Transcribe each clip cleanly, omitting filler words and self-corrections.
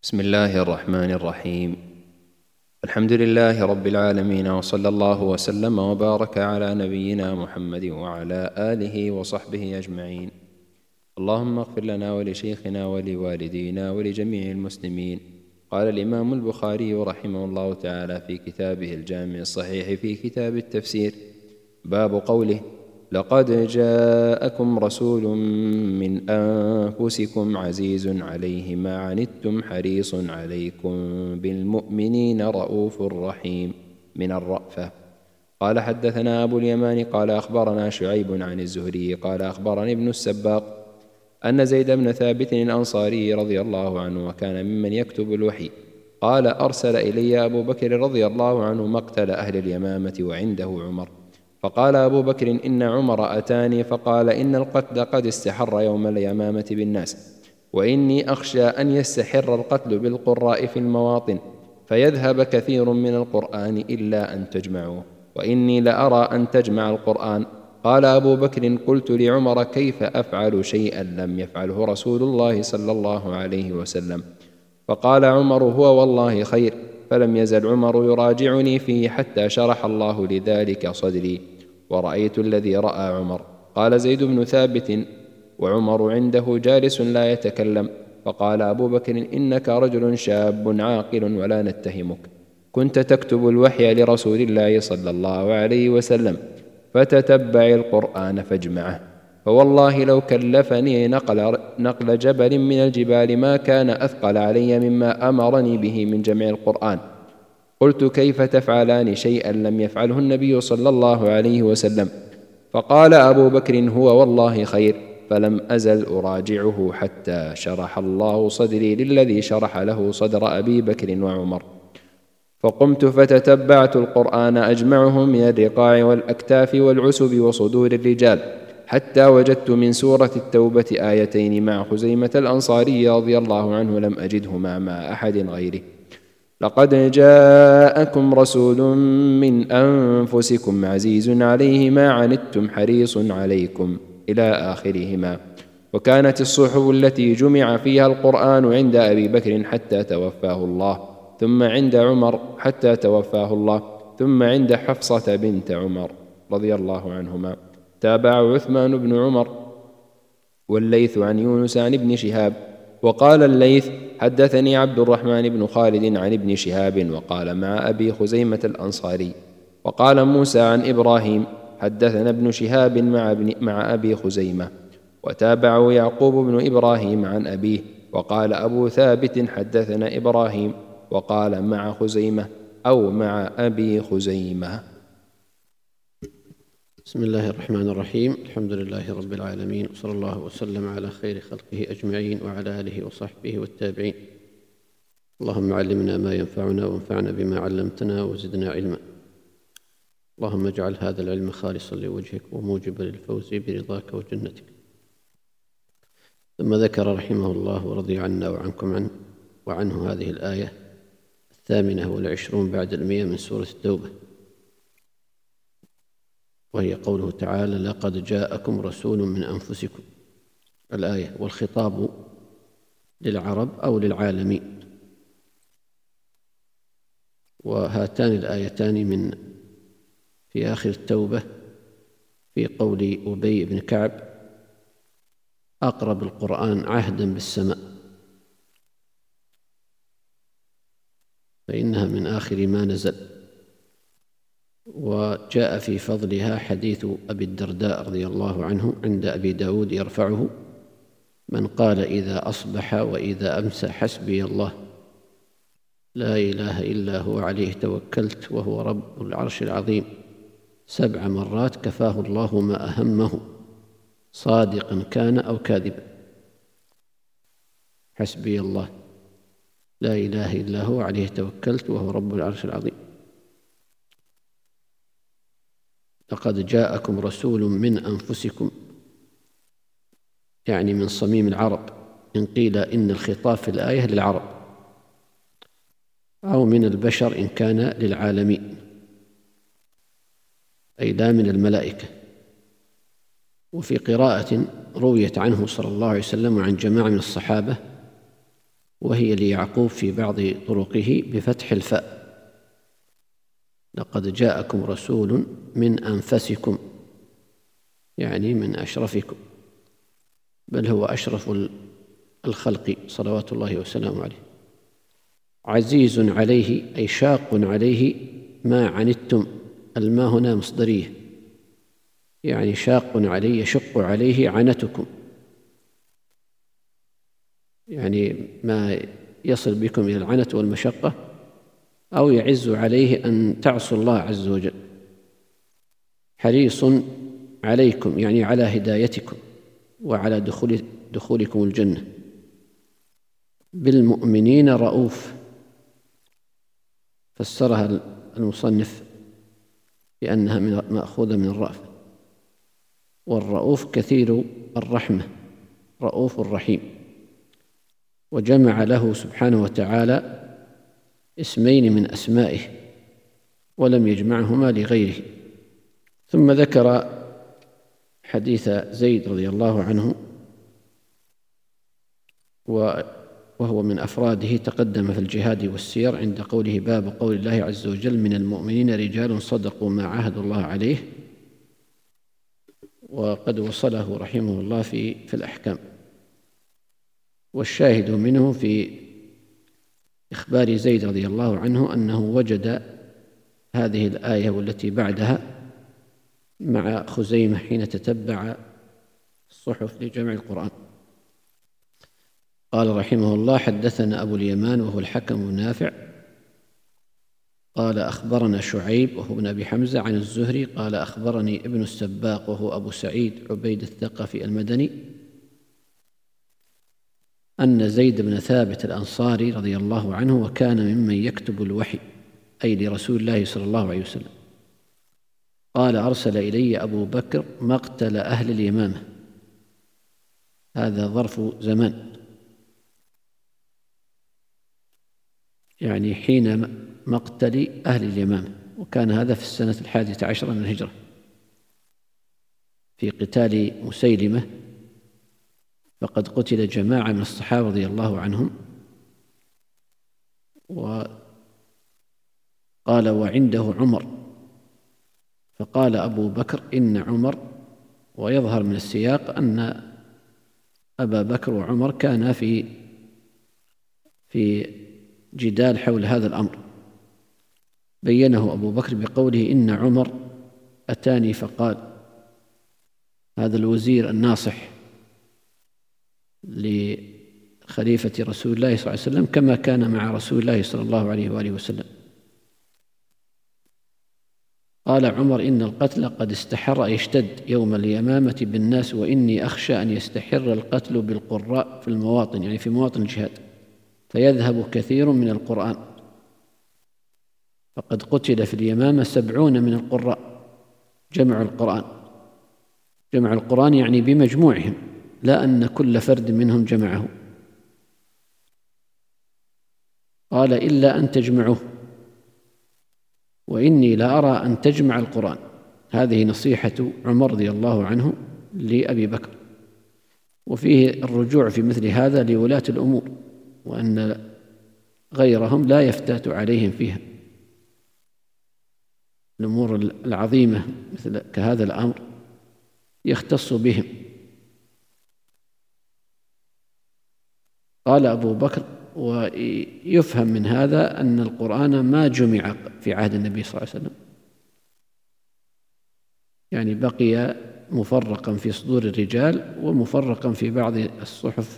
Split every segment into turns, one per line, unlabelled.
بسم الله الرحمن الرحيم. الحمد لله رب العالمين، وصلى الله وسلم وبارك على نبينا محمد وعلى آله وصحبه أجمعين. اللهم اغفر لنا ولشيخنا ولوالدينا ولجميع المسلمين. قال الإمام البخاري رحمه الله تعالى في كتابه الجامع الصحيح في كتاب التفسير: باب قوله: لقد جاءكم رسول من أنفسكم عزيز عليه ما عنتم حريص عليكم بالمؤمنين رؤوف رحيم. من الرأفة. قال: حدثنا أبو اليمان قال أخبرنا شعيب عن الزهري قال أخبرني ابن السباق أن زيد بن ثابت الأنصاري رضي الله عنه وكان ممن يكتب الوحي قال: أرسل إلي أبو بكر رضي الله عنه مقتل أهل اليمامة وعنده عمر، فقال أبو بكر: إن عمر أتاني فقال: إن القتل قد استحر يوم اليمامة بالناس، وإني أخشى أن يستحر القتل بالقراء في المواطن فيذهب كثير من القرآن إلا أن تجمعوه، وإني لأرى أن تجمع القرآن. قال أبو بكر: قلت لعمر: كيف أفعل شيئا لم يفعله رسول الله صلى الله عليه وسلم؟ فقال عمر: هو والله خير. فلم يزل عمر يراجعني فيه حتى شرح الله لذلك صدري، ورأيت الذي رأى عمر. قال زيد بن ثابت: وعمر عنده جالس لا يتكلم، فقال أبو بكر: إنك رجل شاب عاقل ولا نتهمك، كنت تكتب الوحي لرسول الله صلى الله عليه وسلم، فتتبع القرآن فاجمعه، فوالله لو كلفني نقل جبل من الجبال ما كان أثقل علي مما أمرني به من جمع القرآن. قلت: كيف تفعلان شيئا لم يفعله النبي صلى الله عليه وسلم؟ فقال أبو بكر: هو والله خير. فلم أزل أراجعه حتى شرح الله صدري للذي شرح له صدر أبي بكر وعمر، فقمت فتتبعت القرآن أجمعه من الرقاع والأكتاف والعسب وصدور الرجال، حتى وجدت من سورة التوبة آيتين مع خزيمة الأنصاري رضي الله عنه لم أجدهما مع أحد غيره: لقد جاءكم رسول من أنفسكم عزيز عليه ما عنتم حريص عليكم إلى آخرهما. وكانت الصحف التي جمع فيها القرآن عند أبي بكر حتى توفاه الله، ثم عند عمر حتى توفاه الله، ثم عند حفصة بنت عمر رضي الله عنهما. تابع عثمان بن عمر والليث عن يونس عن ابن شهاب. وقال الليث: حدثني عبد الرحمن بن خالد عن ابن شهاب وقال مع أبي خزيمة الأنصاري. وقال موسى عن إبراهيم: حدثنا ابن شهاب مع أبي خزيمة. وتابعه يعقوب بن إبراهيم عن أبيه. وقال أبو ثابت: حدثنا إبراهيم، وقال مع خزيمة أو مع أبي خزيمة.
بسم الله الرحمن الرحيم. الحمد لله رب العالمين، وصلى الله وسلم على خير خلقه أجمعين وعلى آله وصحبه والتابعين. اللهم علمنا ما ينفعنا وانفعنا بما علمتنا وزدنا علما. اللهم اجعل هذا العلم خالصا لوجهك وموجبا للفوز برضاك وجنتك. ثم ذكر رحمه الله ورضي عنا وعنكم وعنه هذه الآية 28 بعد 100 من سورة التوبة، وهي قوله تعالى: لقد جاءكم رسول من أنفسكم. الآية والخطاب للعرب أو للعالمين. وهاتان الآيتان في آخر التوبة في قول أبي بن كعب: أقرب القرآن عهدا بالسماء، فإنها من آخر ما نزل. وجاء في فضلها حديث أبي الدرداء رضي الله عنه عند أبي داود يرفعه: من قال إذا أصبح وإذا أمسى حسبي الله لا إله إلا هو عليه توكلت وهو رب العرش العظيم 7 مرات كفاه الله ما أهمه صادقا كان أو كاذبا. حسبي الله لا إله إلا هو عليه توكلت وهو رب العرش العظيم. لقد جاءكم رسول من أنفسكم، يعني من صميم العرب، إن قيل إن الخطاب في الآية للعرب، أو من البشر إن كان للعالمين، أي لا من الملائكة. وفي قراءة رويت عنه صلى الله عليه وسلم وعن جماعة من الصحابة: وهي ليعقوب في بعض طرقه بفتح الفاء: لقد جاءكم رسول من أنفسكم، يعني من أشرفكم، بل هو أشرف الخلق صلوات الله وسلامه عليه. عزيز عليه أي شاق عليه ما عنتم، الماء هنا مصدرية، يعني شاق عليه يشق عليه عنتكم، يعني ما يصل بكم إلى العنة والمشقة، أو يعز عليه أن تعصوا الله عز وجل. حريص عليكم يعني على هدايتكم وعلى دخولكم الجنة. بالمؤمنين رؤوف، فسرها المصنف بأنها مأخوذة من الرأفة، والرؤوف كثير الرحمة، رؤوف رحيم. وجمع له سبحانه وتعالى اسمين من أسمائه ولم يجمعهما لغيره. ثم ذكر حديث زيد رضي الله عنه، وهو من أفراده، تقدم في الجهاد والسير عند قوله: باب قول الله عز وجل: من المؤمنين رجال صدقوا ما عاهدوا الله عليه، وقد وصله رحمه الله في الأحكام. والشاهد منه في إخبار زيد رضي الله عنه أنه وجد هذه الآية والتي بعدها مع خزيمة حين تتبع الصحف لجمع القرآن. قال رحمه الله: حدثنا أبو اليمان وهو الحكم بن نافع قال أخبرنا شعيب وهو ابن أبي حمزة عن الزهري قال أخبرني ابن السباق وهو أبو سعيد عبيد الثقفي المدني أن زيد بن ثابت الأنصاري رضي الله عنه وكان ممن يكتب الوحي أي لرسول الله صلى الله عليه وسلم قال: أرسل إلي أبو بكر مقتل أهل اليمامة. هذا ظرف زمان، يعني حين مقتل أهل اليمامة، وكان هذا في السنة 11 من الهجرة في قتال مسيلمة، فقد قتل جماعة من الصحابة رضي الله عنهم. وقال: وعنده عمر، فقال أبو بكر: إن عمر. ويظهر من السياق أن أبا بكر وعمر كانا في جدال حول هذا الأمر. بينه أبو بكر بقوله: إن عمر أتاني فقال، هذا الوزير الناصح لخليفة رسول الله صلى الله عليه وسلم كما كان مع رسول الله صلى الله عليه وآله وسلم. قال عمر: إن القتل قد استحر يشتد يوم اليمامة بالناس، وإني أخشى أن يستحر القتل بالقراء في المواطن، يعني في مواطن الجهاد، فيذهب كثير من القرآن، فقد قتل في اليمامة 70 من القراء. جمع القرآن يعني بمجموعهم، لا أن كل فرد منهم جمعه. قال: إلا أن تجمعوه، وإني لأرى أن تجمع القرآن. هذه نصيحة عمر رضي الله عنه لأبي بكر، وفيه الرجوع في مثل هذا لولاة الأمور، وأن غيرهم لا يفتات عليهم فيها. الأمور العظيمة مثل كهذا الأمر يختص بهم. قال أبو بكر: ويفهم من هذا أن القرآن ما جمع في عهد النبي صلى الله عليه وسلم، يعني بقي مفرقا في صدور الرجال ومفرقا في بعض الصحف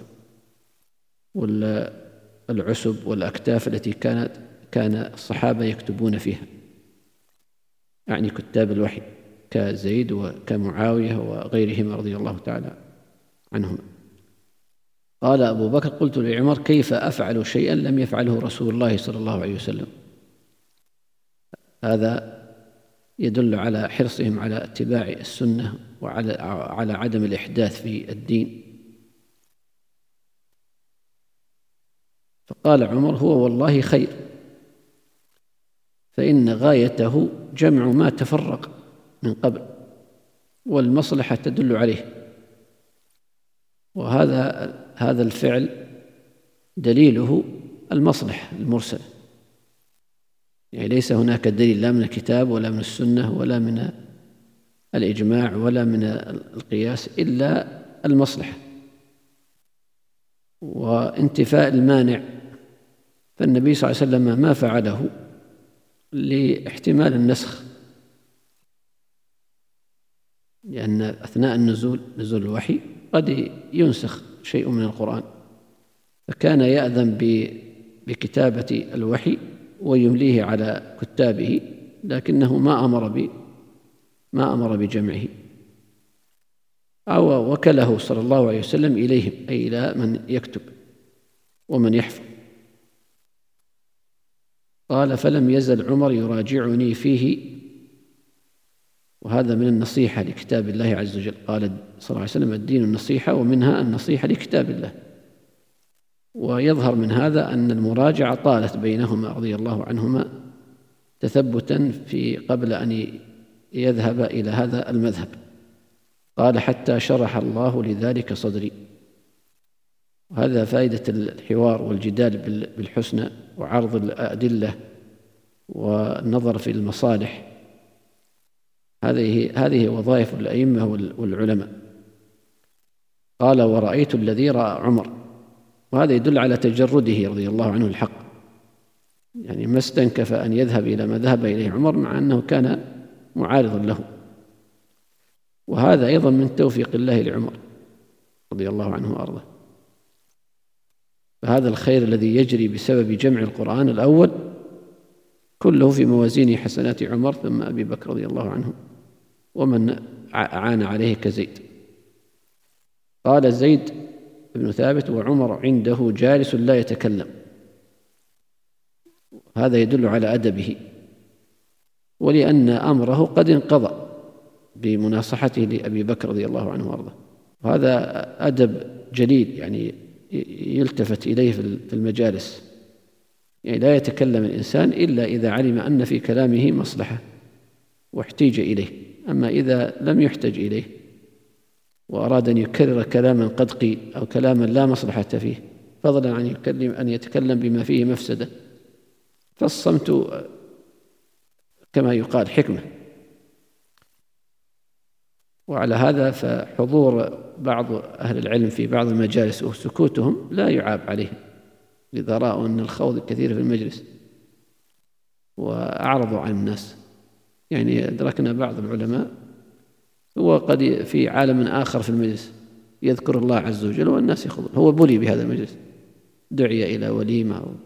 والعسب والأكتاف التي كان الصحابة يكتبون فيها، يعني كتاب الوحي كزيد وكمعاوية وغيرهما رضي الله تعالى عنهما. قال أبو بكر: قلت لعمر: كيف أفعل شيئا لم يفعله رسول الله صلى الله عليه وسلم؟ هذا يدل على حرصهم على اتباع السنة وعلى عدم الإحداث في الدين. فقال عمر: هو والله خير، فإن غايته جمع ما تفرق من قبل، والمصلحة تدل عليه. وهذا الفعل دليله المصلحة المرسلة، يعني ليس هناك دليل لا من الكتاب ولا من السنة ولا من الإجماع ولا من القياس إلا المصلحة وانتفاء المانع. فالنبي صلى الله عليه وسلم ما فعله لاحتمال النسخ، لأن أثناء نزول الوحي قد ينسخ شيء من القرآن، فكان يأذن بكتابة الوحي ويمليه على كتابه، لكنه ما أمر بجمعه أو وكله صلى الله عليه وسلم إليهم، أي إلى من يكتب ومن يحفظ. قال: فلم يزل عمر يراجعني فيه، وهذا من النصيحة لكتاب الله عز وجل. قال صلى الله عليه وسلم: الدين النصيحة، ومنها النصيحة لكتاب الله. ويظهر من هذا أن المراجعة طالت بينهما رضي الله عنهما تثبتا قبل أن يذهب إلى هذا المذهب. قال: حتى شرح الله لذلك صدري. وهذا فائدة الحوار والجدال بالحسنى وعرض الأدلة والنظر في المصالح، هذه وظائف الأئمة والعلماء. قال: ورأيت الذي رأى عمر. وهذا يدل على تجرده رضي الله عنه الحق، يعني ما استنكف أن يذهب إلى ما ذهب إليه عمر مع أنه كان معارضا له. وهذا أيضا من توفيق الله لعمر رضي الله عنه وأرضاه. فهذا الخير الذي يجري بسبب جمع القرآن الأول كله في موازين حسنات عمر ثم أبي بكر رضي الله عنه ومن أعان عليه كزيد. قال زيد بن ثابت: وعمر عنده جالس لا يتكلم. هذا يدل على أدبه، ولأن أمره قد انقضى بمناصحته لأبي بكر رضي الله عنه وأرضاه. وهذا أدب جليل يعني يلتفت إليه في المجالس، يعني لا يتكلم الإنسان إلا إذا علم أن في كلامه مصلحة واحتيج إليه. أما إذا لم يحتج إليه وأراد أن يكرر كلاما قد قيل أو كلاما لا مصلحة فيه، فضلا عن أن يتكلم بما فيه مفسدة، فالصمت كما يقال حكمة. وعلى هذا فحضور بعض أهل العلم في بعض المجالس وسكوتهم لا يعاب عليهم، إذا رأوا أن الخوض كثير في المجلس وأعرضوا عن الناس. يعني أدركنا بعض العلماء هو قد في عالم آخر في المجلس يذكر الله عز وجل والناس يخوضون، هو بلي بهذا المجلس، دعي إلى وليمة.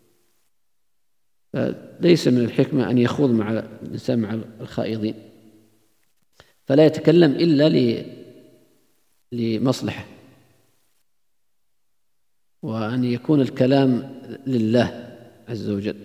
ليس من الحكمة أن يخوض مع الإنسان مع الخائضين، فلا يتكلم إلا لمصلحة، وأن يكون الكلام لله عز وجل.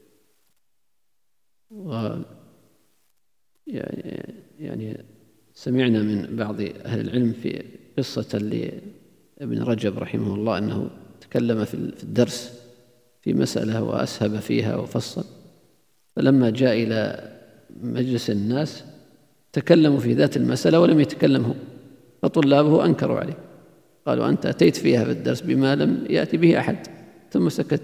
يعني سمعنا من بعض أهل العلم في قصة لابن رجب رحمه الله أنه تكلم في الدرس في مسألة وأسهب فيها وفصل، فلما جاء إلى مجلس الناس تكلموا في ذات المسألة ولم يتكلم هو، فطلابه أنكروا عليه، قالوا: أنت أتيت فيها في الدرس بما لم يأتي به أحد، ثم سكت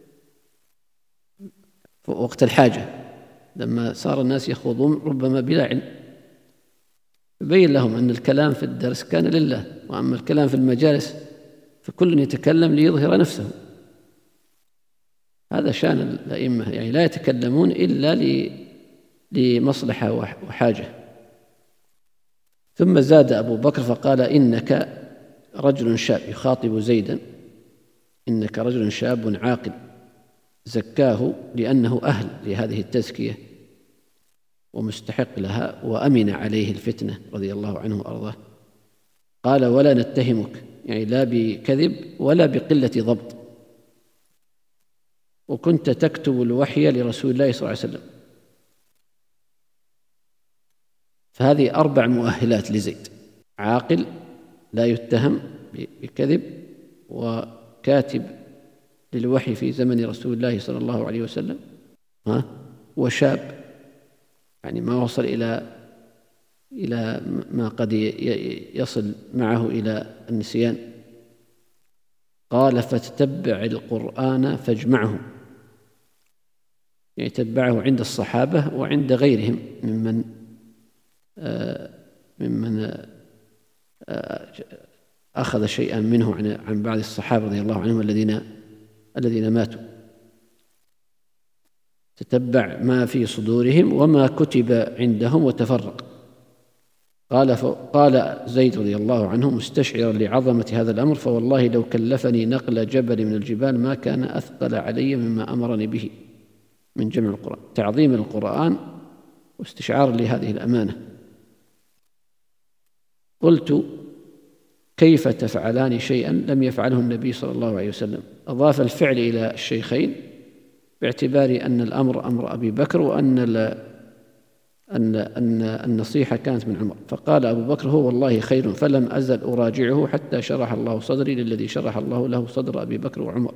وقت الحاجة لما صار الناس يخوضون ربما بلا علم. بين لهم أن الكلام في الدرس كان لله، وأما الكلام في المجالس فكل يتكلم ليظهر نفسه. هذا شأن الأئمة، يعني لا يتكلمون إلا لمصلحة وحاجة. ثم زاد أبو بكر فقال: إنك رجل شاب، يخاطب زيدا: إنك رجل شاب عاقل، زكاه لأنه أهل لهذه التزكية ومستحق لها، وأمن عليه الفتنة رضي الله عنه وأرضاه. قال: ولا نتهمك، يعني لا بكذب ولا بقلة ضبط، وكنت تكتب الوحي لرسول الله صلى الله عليه وسلم. فهذه 4 مؤهلات لزيد: عاقل لا يتهم بكذب، وكاتب للوحي في زمن رسول الله صلى الله عليه وسلم، وشاب، يعني ما وصل إلى ما قد يصل معه إلى النسيان، قال فتتبع القرآن فاجمعه، يعني تبعه عند الصحابة وعند غيرهم ممن أخذ شيئا منه عن بعض الصحابة رضي الله عنهم الذين ماتوا. تتبع ما في صدورهم وما كتب عندهم وتفرق. قال زيد رضي الله عنه مستشعرا لعظمة هذا الأمر: فوالله لو كلفني نقل جبل من الجبال ما كان أثقل علي مما أمرني به من جمع القرآن. تعظيم القرآن واستشعار لهذه الأمانة. قلت: كيف تفعلان شيئا لم يفعله النبي صلى الله عليه وسلم؟ أضاف الفعل إلى الشيخين باعتبار أن الأمر أمر أبي بكر، وأن النصيحة كانت من عمر. فقال أبو بكر: هو والله خير، فلم أزل أراجعه حتى شرح الله صدري للذي شرح الله له صدر أبي بكر وعمر.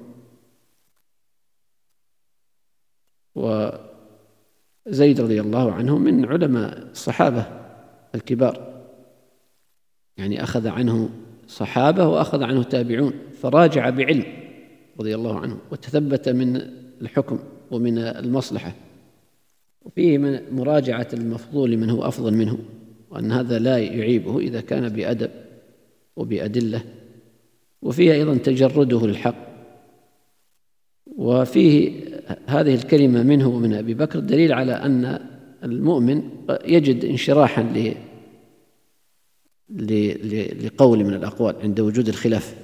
وزيد رضي الله عنه من علماء الصحابة الكبار، يعني أخذ عنه صحابة وأخذ عنه تابعون، فراجع بعلم رضي الله عنه وتثبت من الحكم ومن المصلحة. وفيه من مراجعة المفضول من هو أفضل منه، وأن هذا لا يعيبه إذا كان بأدب وبأدلة. وفيه أيضا تجرده للحق. وفيه هذه الكلمة منه ومن أبي بكر دليل على أن المؤمن يجد انشراحا لقول من الأقوال عند وجود الخلاف،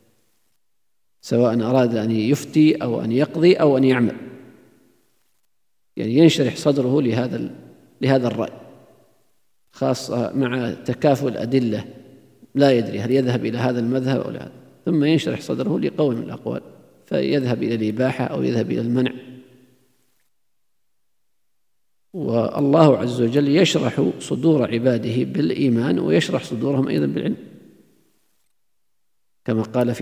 سواء أراد أن يفتي أو أن يقضي أو أن يعمل، يعني ينشرح صدره لهذا الرأي، خاصة مع تكافؤ الأدلة، لا يدري هل يذهب إلى هذا المذهب أو لا هذا، ثم ينشرح صدره لقول من الأقوال فيذهب إلى الإباحة أو يذهب إلى المنع. والله عز وجل يشرح صدور عباده بالإيمان ويشرح صدورهم أيضا بالعلم، كما قال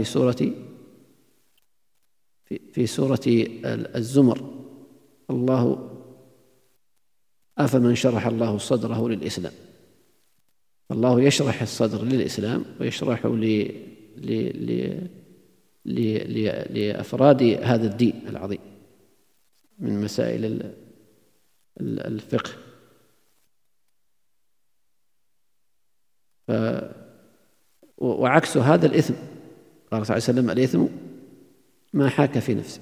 في سورة الزمر: الله أفمن شرح الله صدره للإسلام. الله يشرح الصدر للإسلام ويشرحه لأفراد هذا الدين العظيم من مسائل الفقه. وعكس هذا الإثم، قال صلى الله عليه وسلم: الإثم ما حاك في نفسه.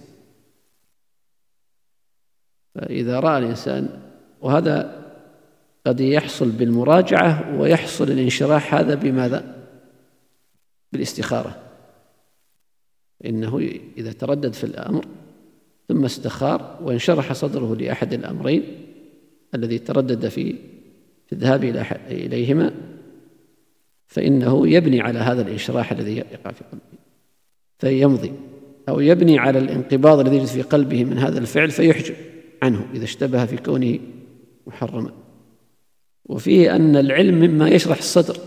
فإذا رأى الإنسان، وهذا قد يحصل بالمراجعة ويحصل الانشراح هذا بماذا؟ بالاستخارة. إنه إذا تردد في الأمر ثم استخار وانشرح صدره لأحد الأمرين الذي تردد في الذهاب إليهما، فإنه يبني على هذا الانشراح الذي يقع في قلبه فيمضي، أو يبني على الانقباض الذي يجد في قلبه من هذا الفعل فيحجب عنه إذا اشتبه في كونه محرما. وفيه أن العلم مما يشرح الصدر،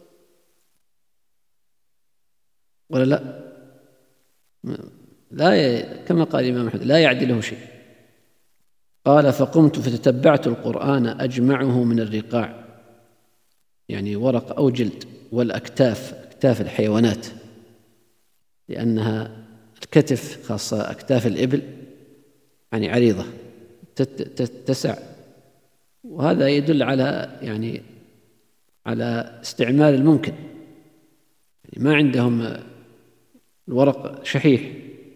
ولا لا كما قال الإمام أحمد: لا يعدله شيء. قال: فقمت فتتبعت القرآن أجمعه من الرقاع، يعني ورق أو جلد، والأكتاف، أكتاف الحيوانات، لأنها الكتف خاصة أكتاف الإبل يعني عريضة تتسع، وهذا يدل على على استعمال الممكن، يعني ما عندهم الورق شحيح،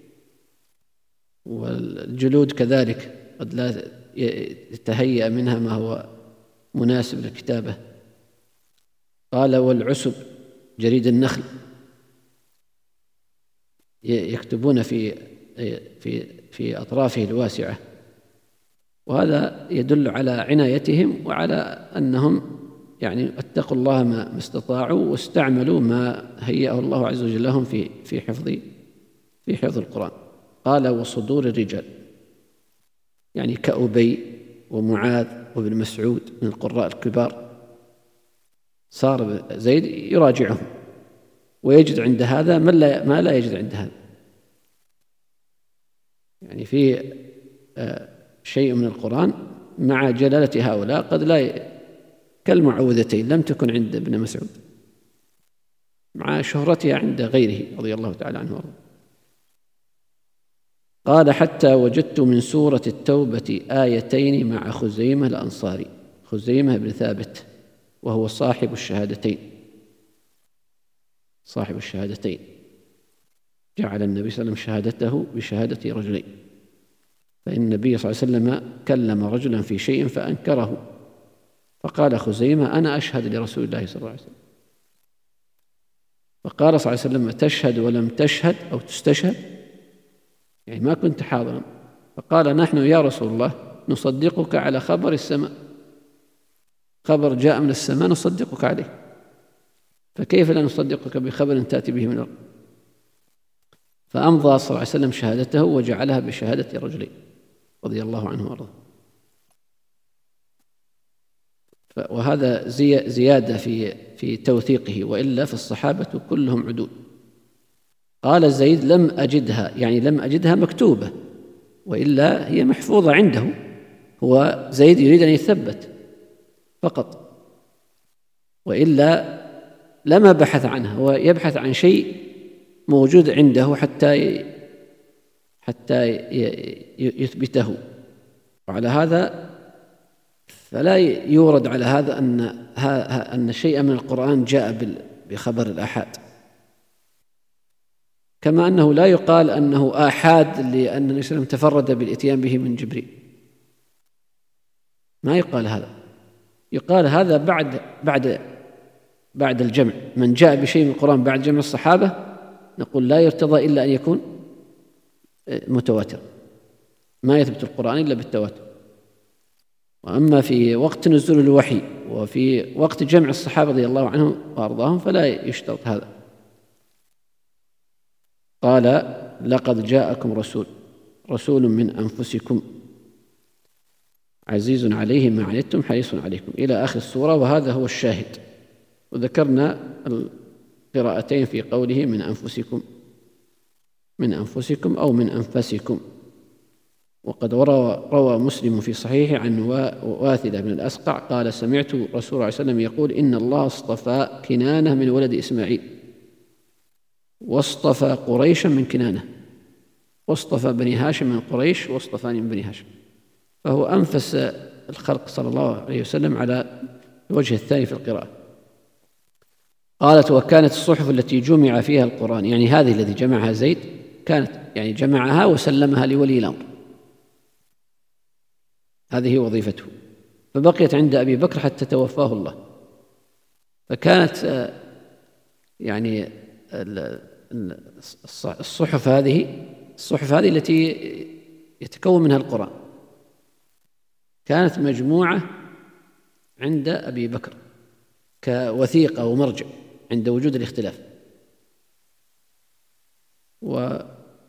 والجلود كذلك قد لا يتهيأ منها ما هو مناسب للكتابة. قال: والعسب، جريد النخل، يكتبون في أطرافه الواسعة، وهذا يدل على عنايتهم وعلى أنهم يعني اتقوا الله ما استطاعوا واستعملوا ما هيأه الله عز وجل لهم في حفظ القرآن. قال: وصدور الرجال، يعني كأبي ومعاذ وابن مسعود من القراء الكبار، صار زيد يراجعهم ويجد عند هذا ما لا يجد عند هذا، يعني في شيء من القرآن مع جلالة هؤلاء قد لا، كالمعوذتين لم تكن عند ابن مسعود مع شهرتها عند غيره رضي الله تعالى عنه وارضاه. قال حتى وجدت من سورة التوبة آيتين مع خزيمة الأنصاري، خزيمة بن ثابت وهو صاحب الشهادتين، صاحب الشهادتين، جعل النبي صلى الله عليه وسلم شهادته بشهادة رجلين، فإن النبي صلى الله عليه وسلم كلم رجلا في شيء فأنكره، فقال خزيمة أنا أشهد لرسول الله صلى الله عليه وسلم، فقال صلى الله عليه وسلم تشهد ولم تشهد أو تستشهد، يعني ما كنت حاضرا، فقال نحن يا رسول الله نصدقك على خبر السماء، خبر جاء من السماء نصدقك عليه، فكيف لا نصدقك بخبر تأتي به من الأرض؟ فأمضى صلى الله عليه وسلم شهادته وجعلها بشهادة رجلين رضي الله عنه وارضاه. وهذا زيادة في توثيقه، وإلا فالصحابة كلهم عدول. قال زيد لم أجدها، يعني لم أجدها مكتوبة، وإلا هي محفوظة عنده، هو زيد يريد أن يثبت فقط، وإلا لما بحث عنها، هو يبحث عن شيء موجود عنده حتى يثبته. وعلى هذا فلا يورد على هذا أن شيئا من القرآن جاء بخبر الآحاد، كما أنه لا يقال أنه آحاد لأن النبي صلى الله عليه وسلم تفرد بالإتيان به من جبريل، ما يقال هذا، يقال هذا بعد الجمع، من جاء بشيء من القرآن بعد جمع الصحابة نقول لا يرتضى إلا أن يكون متواتر، ما يثبت القرآن إلا بالتواتر. وأما في وقت نزول الوحي وفي وقت جمع الصحابة رضي الله عنهم وأرضاهم فلا يشترط هذا. قال لقد جاءكم رسول من أنفسكم عزيز عليه ما عنتم حريص عليكم إلى آخر السورة، وهذا هو الشاهد. وذكرنا القراءتين في قوله من أنفسكم، من أنفسكم أو من أنفسكم. وقد روى مسلم في صحيحه عن واثلة بن الأسقع قال سمعت رسول الله صلى الله عليه وسلم يقول إن الله اصطفى كنانة من ولد إسماعيل، واصطفى قريشا من كنانة، واصطفى بني هاشم من قريش، واصطفاني من بني هاشم، فهو أنفس الخلق صلى الله عليه وسلم على الوجه الثاني في القراءة. قالت وكانت الصحف التي جمع فيها القرآن، يعني هذه التي جمعها زيد كانت يعني جمعها وسلمها لولي الأمر، هذه وظيفته، فبقيت عند أبي بكر حتى توفاه الله. فكانت يعني الصحف هذه التي يتكون منها القرآن كانت مجموعة عند أبي بكر كوثيقة ومرجع عند وجود الاختلاف، وبقي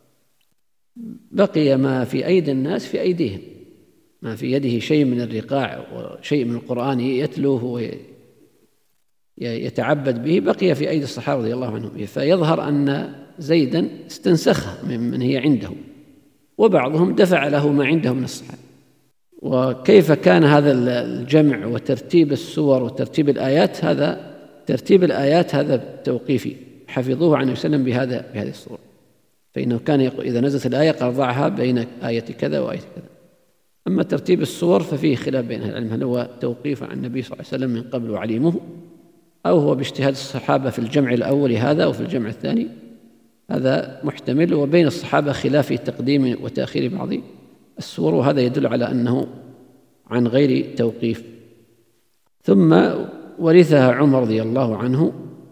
ما في أيدي الناس في أيديهم، ما في يده شيء من الرقاع وشيء من القرآن يتلوه ويتعبد به بقي في أيدي الصحابة رضي الله عنهم. فيظهر أن زيدا استنسخه ممن هي عنده، وبعضهم دفع له ما عنده من الصحابة. وكيف كان هذا الجمع وترتيب السور وترتيب الآيات؟ هذا ترتيب الآيات هذا توقيفي، حفظوه عن وسلم بهذه الصورة، فإنه كان يقول إذا نزلت الآية قال ضعها بين آية كذا وآية كذا. أما ترتيب السور ففيه خلاف بين أهل العلم، هل هو توقيف عن النبي صلى الله عليه وسلم من قبل وعليمه، أو هو باجتهاد الصحابة في الجمع الأول هذا وفي الجمع الثاني، هذا محتمل. وبين الصحابة خلاف في تقديم وتأخير بعض السور، وهذا يدل على أنه عن غير توقيف. ثم ورثها عمر رضي الله عنه،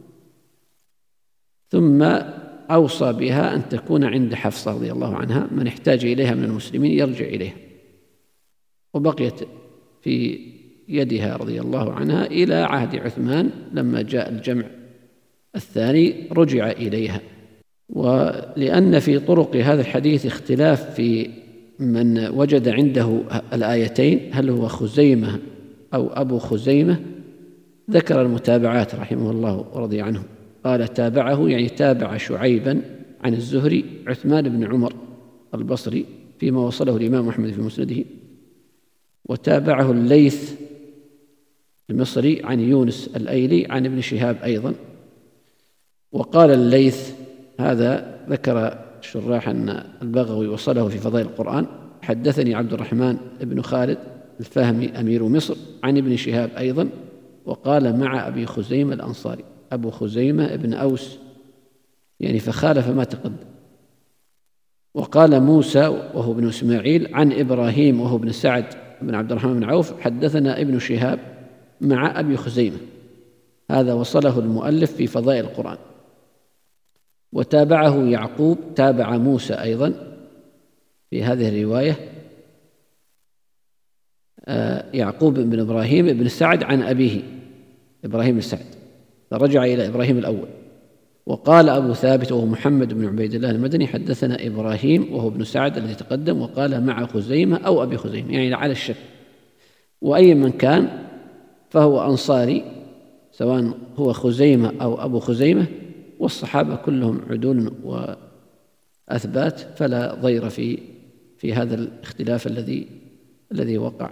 ثم أوصى بها أن تكون عند حفصة رضي الله عنها، من احتاج إليها من المسلمين يرجع إليها، وبقيت في يدها رضي الله عنها إلى عهد عثمان لما جاء الجمع الثاني رجع إليها. ولأن في طرق هذا الحديث اختلاف في من وجد عنده الآيتين، هل هو خزيمة أو أبو خزيمة، ذكر المتابعات رحمه الله ورضي عنه. قال تابعه يعني تابع شعيبا عن الزهري عثمان بن عمر البصري فيما وصله الإمام أحمد في مسنده، وتابعه الليث المصري عن يونس الأيلي عن ابن شهاب أيضا. وقال الليث هذا ذكر الشراح أن البغوي وصله في فضائل القرآن: حدثني عبد الرحمن بن خالد الفهمي أمير مصر عن ابن شهاب أيضا، وقال مع أبي خزيمة الأنصاري. أبو خزيمة ابن أوس يعني فخالف ما تقدم. وقال موسى وهو ابن إسماعيل عن إبراهيم وهو ابن سعد بن عبد الرحمن بن عوف: حدثنا ابن شهاب مع أبي خزيمة. هذا وصله المؤلف في فضائل القرآن. وتابعه يعقوب، تابع موسى أيضا في هذه الرواية، يعقوب بن إبراهيم بن سعد عن أبيه إبراهيم السعد، فرجع إلى إبراهيم الأول. وقال أبو ثابت وهو محمد بن عبيد الله المدني: حدثنا إبراهيم وهو ابن سعد الذي تقدم، وقال مع خزيمة أو أبي خزيمة، يعني على الشك. وأي من كان فهو أنصاري، سواء هو خزيمة أو أبو خزيمة، والصحابة كلهم عدول وأثبات، فلا ضير في هذا الاختلاف الذي وقع.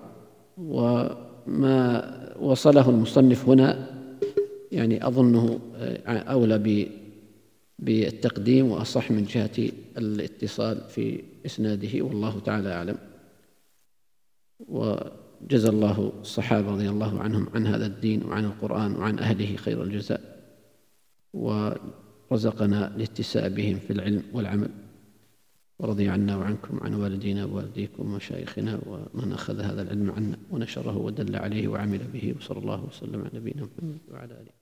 وما وصله المصنف هنا يعني أظنه أولى بالتقديم وأصح من جهة الاتصال في إسناده، والله تعالى أعلم. وجزى الله الصحابة رضي الله عنهم عن هذا الدين وعن القرآن وعن أهله خير الجزاء، ورزقنا الاتساع بهم في العلم والعمل، ورضي عنا وعنكم عن والدينا ووالديكم ومشايخنا ومن أخذ هذا العلم عنا ونشره ودل عليه وعمل به، وصلى الله وسلم على نبينا محمد وعلى آله.